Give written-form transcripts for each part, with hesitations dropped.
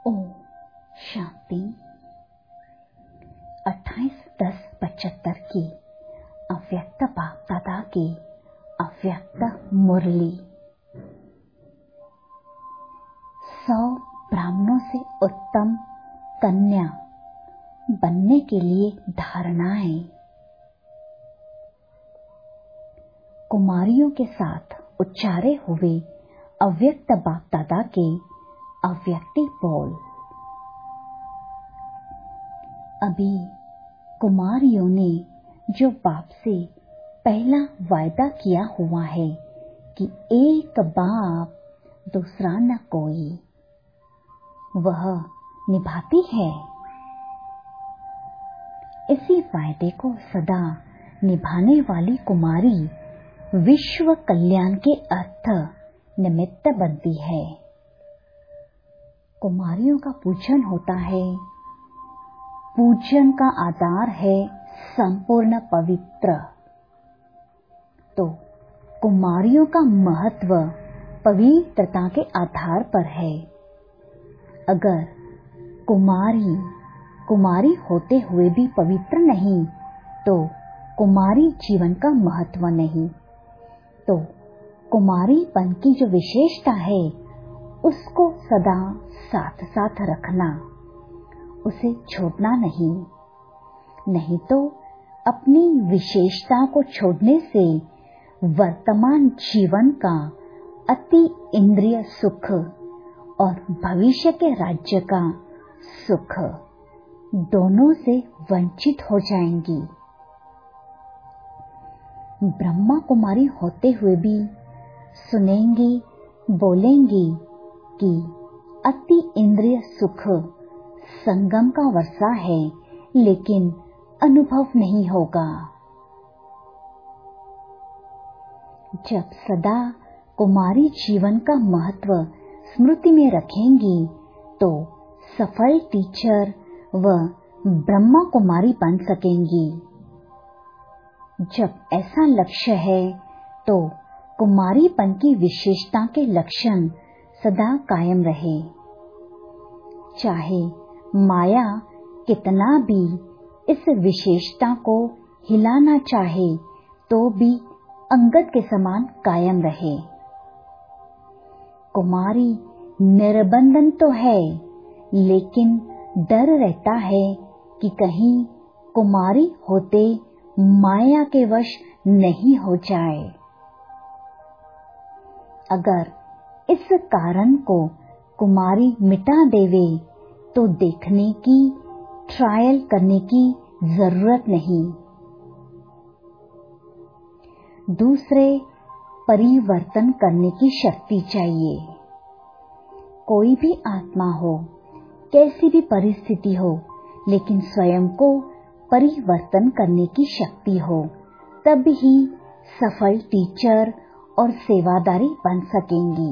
ओम शांति। 28/10/75 की अव्यक्त बाप दादा की अव्यक्त मुरली। 100 ब्राह्मणों से उत्तम कन्या बनने के लिए धारणाएं। कुमारियों के साथ उच्चारे हुए अव्यक्त बाप दादा के अव्यक्ति बोल। अभी कुमारियों ने जो बाप से पहला वायदा किया हुआ है कि एक बाप दूसरा न कोई, वह निभाती है। इसी वायदे को सदा निभाने वाली कुमारी विश्व कल्याण के अर्थ निमित्त बनती है। कुमारियों का पूजन होता है। पूजन का आधार है संपूर्ण पवित्र। तो कुमारियों का महत्व पवित्रता के आधार पर है। अगर कुमारी होते हुए भी पवित्र नहीं तो कुमारी जीवन का महत्व नहीं। तो कुमारीपन की जो विशेषता है उसको सदा साथ साथ रखना, उसे छोड़ना नहीं तो अपनी विशेषता को छोड़ने से वर्तमान जीवन का अति इंद्रिय सुख और भविष्य के राज्य का सुख दोनों से वंचित हो जाएंगी। ब्रह्मा कुमारी होते हुए भी सुनेंगी, बोलेंगी कि अति इंद्रिय सुख संगम का वर्षा है, लेकिन अनुभव नहीं होगा। जब सदा कुमारी जीवन का महत्व स्मृति में रखेंगी तो सफल टीचर व ब्रह्मा कुमारी बन सकेंगी। जब ऐसा लक्ष्य है तो कुमारीपन की विशेषता के लक्षण सदा कायम रहे। चाहे माया कितना भी इस विशेषता को हिलाना चाहे तो भी अंगद के समान कायम रहे। कुमारी निर्बंधन तो है, लेकिन डर रहता है कि कहीं कुमारी होते माया के वश नहीं हो जाए। अगर इस कारण को कुमारी मिटा देवे तो देखने की, ट्रायल करने की जरूरत नहीं। दूसरे परिवर्तन करने की शक्ति चाहिए। कोई भी आत्मा हो, कैसी भी परिस्थिति हो, लेकिन स्वयं को परिवर्तन करने की शक्ति हो, तब ही सफल टीचर और सेवादारी बन सकेंगी।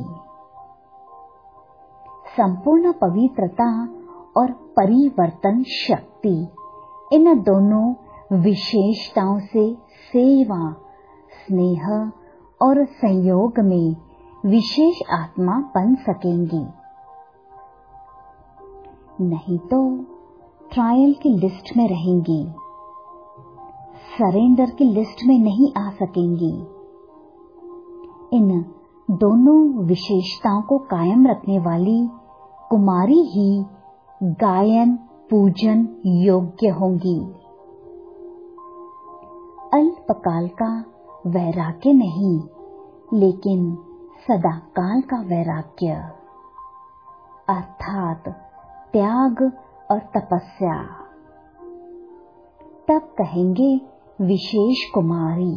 संपूर्ण पवित्रता और परिवर्तन शक्ति, इन दोनों विशेषताओं से सेवा, स्नेह और संयोग में विशेष आत्मा बन सकेंगी। नहीं तो ट्रायल की लिस्ट में रहेंगी, सरेंडर की लिस्ट में नहीं आ सकेंगी। इन दोनों विशेषताओं को कायम रखने वाली कुमारी ही गायन पूजन योग्य होंगी। अल्पकाल का वैराग्य नहीं, लेकिन सदाकाल का वैराग्य, अर्थात त्याग और तपस्या। तब कहेंगे विशेष कुमारी।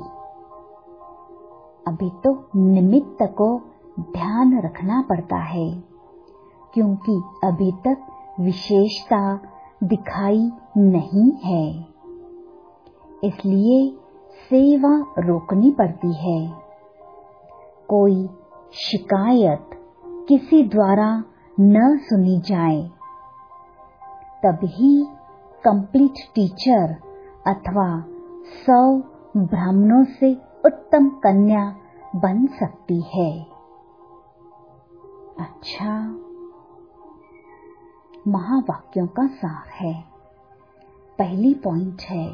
अभी तो निमित्त को ध्यान रखना पड़ता है, क्योंकि अभी तक विशेषता दिखाई नहीं है। इसलिए सेवा रोकनी पड़ती है। कोई शिकायत किसी द्वारा न सुनी जाए, तभी कंप्लीट टीचर अथवा 100 ब्राह्मणों से उत्तम कन्या बन सकती है। अच्छा, महावाक्यों का सार है। पहली पॉइंट है,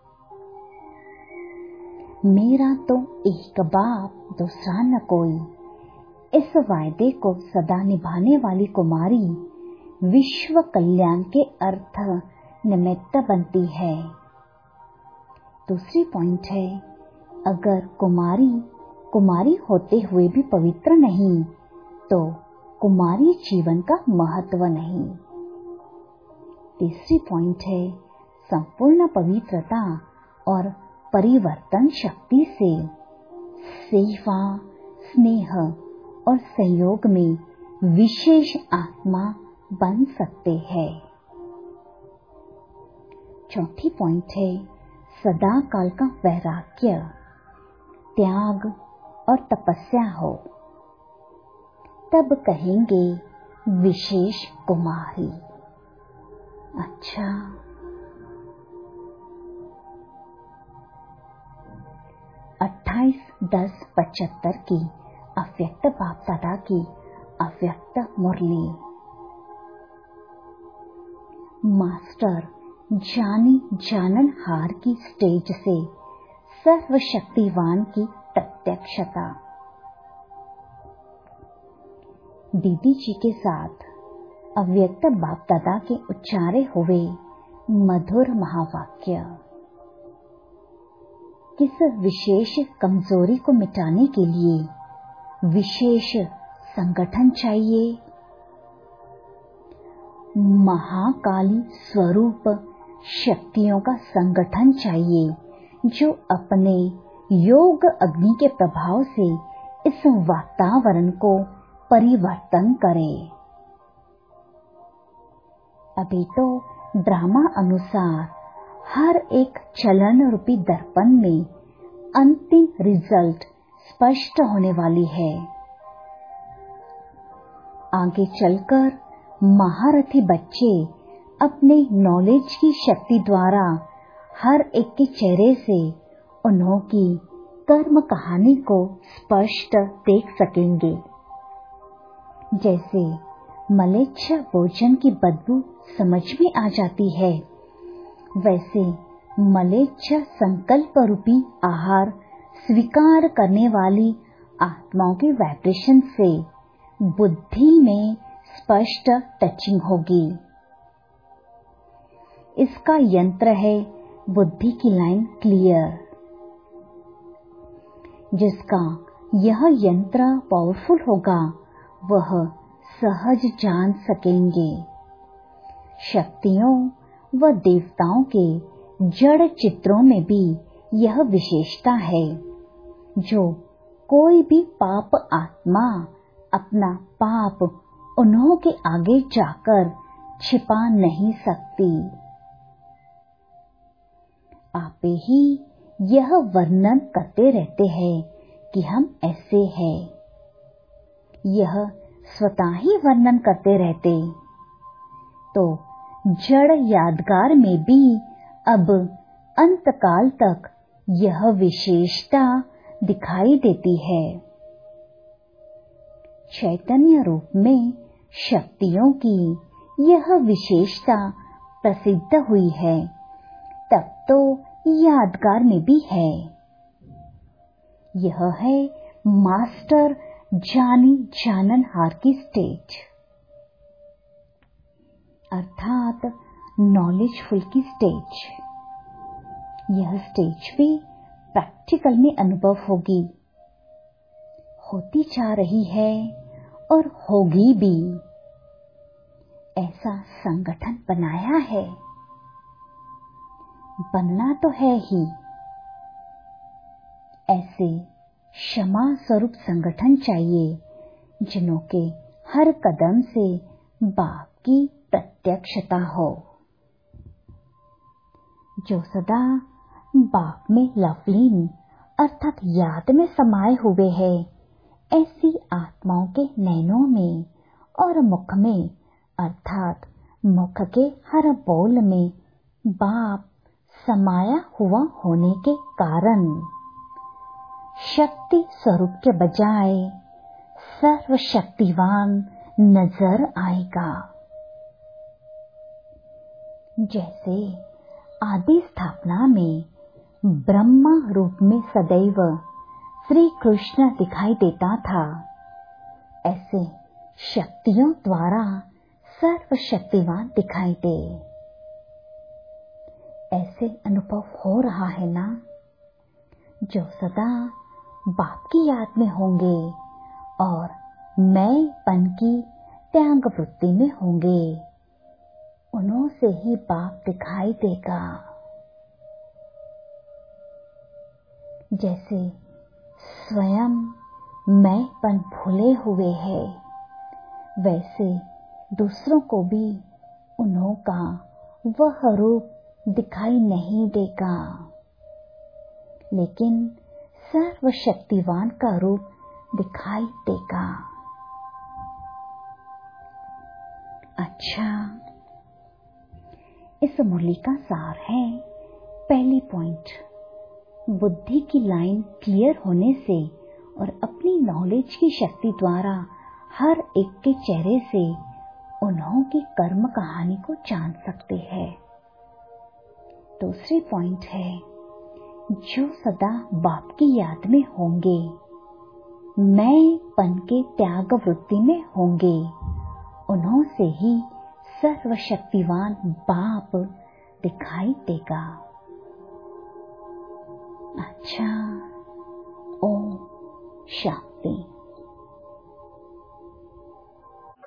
मेरा तो एक बाप दूसरा न कोई। इस वायदे को सदा निभाने वाली कुमारी विश्व कल्याण के अर्थ निमित्त बनती है। दूसरी पॉइंट है, अगर कुमारी होते हुए भी पवित्र नहीं तो कुमारी जीवन का महत्व नहीं। तीसरी पॉइंट है, संपूर्ण पवित्रता और परिवर्तन शक्ति से सेवा, स्नेह और सहयोग में विशेष आत्मा बन सकते हैं। चौथी पॉइंट है, सदा काल का वैराग्य, त्याग और तपस्या हो, तब कहेंगे विशेष कुमारी। अच्छा, 28/10/75 की अव्यक्त बाप दादा की अव्यक्त मुरली। मास्टर जानी जाननहार की स्टेज से सर्वशक्तिवान की प्रत्यक्षता। दीदी जी के साथ अव्यक्त बाप दादा के उच्चारे हुए मधुर महावाक्य। किस विशेष कमजोरी को मिटाने के लिए विशेष संगठन चाहिए? महाकाली स्वरूप शक्तियों का संगठन चाहिए जो अपने योग अग्नि के प्रभाव से इस वातावरण को परिवर्तन करे। अभी तो ड्रामा अनुसार हर एक चलन रूपी दर्पण में अंतिम रिजल्ट स्पष्ट होने वाली है। आगे चलकर महारथी बच्चे अपने नॉलेज की शक्ति द्वारा हर एक के चेहरे से उन्हों की कर्म कहानी को स्पष्ट देख सकेंगे। जैसे मलेच्छ भोजन की बदबू समझ में आ जाती है, वैसे मलेच्छ संकल्प रूपी आहार स्वीकार करने वाली आत्माओं की वाइब्रेशन से बुद्धि में स्पष्ट टचिंग होगी। इसका यंत्र है बुद्धि की लाइन क्लियर। जिसका यह यंत्र पावरफुल होगा वह सहज जान सकेंगे। शक्तियों व देवताओं के जड़ चित्रों में भी यह विशेषता है, जो कोई भी पाप आत्मा अपना पाप उन्हों के आगे जाकर छिपा नहीं सकती। आपे ही यह वर्णन करते रहते हैं कि हम ऐसे हैं। यह स्वतः ही वर्णन करते रहते तो जड़ यादगार में भी अब अंतकाल तक यह विशेषता दिखाई देती है। चैतन्य रूप में शक्तियों की यह विशेषता प्रसिद्ध हुई है, तब तो यादगार में भी है। यह है मास्टर जानी जाननहार की स्टेज, अर्थात नॉलेजफुल की स्टेज। यह स्टेज भी प्रैक्टिकल में अनुभव होगी, होती जा रही है और होगी भी। ऐसा संगठन बनाया है, बनना तो है ही। ऐसे क्षमा स्वरूप संगठन चाहिए जिनों के हर कदम से बाप की प्रत्यक्षता हो, जो सदा बाप में लवलीन अर्थात याद में समाये हुए है। ऐसी आत्माओं के नैनों में और मुख में अर्थात मुख के हर बोल में बाप समाया हुआ होने के कारण शक्ति स्वरूप के बजाय सर्वशक्तिवान नजर आएगा। जैसे आदि स्थापना में ब्रह्मा रूप में सदैव श्री कृष्ण दिखाई देता था, ऐसे शक्तियों द्वारा सर्वशक्तिवान दिखाई दे। ऐसे अनुभव हो रहा है ना? जो सदा बाप की याद में होंगे और मैंपन की त्याग वृत्ति में होंगे, उन्हों से ही बाप दिखाई देगा। जैसे स्वयं मैंपन भूले हुए है, वैसे दूसरों को भी उन्हों का वह रूप दिखाई नहीं देगा, लेकिन सर्वशक्तिवान का रूप दिखाई देगा। अच्छा, इस मुरली का सार है। पहली पॉइंट, बुद्धि की लाइन क्लियर होने से और अपनी नॉलेज की शक्ति द्वारा हर एक के चेहरे से उन्हों की कर्म कहानी को जान सकते हैं। दूसरी पॉइंट है, जो सदा बाप की याद में होंगे, मैंपन के त्याग वृत्ति में होंगे, उन्हों से ही सर्वशक्तिवान बाप दिखाई देगा। अच्छा, ओम शांति।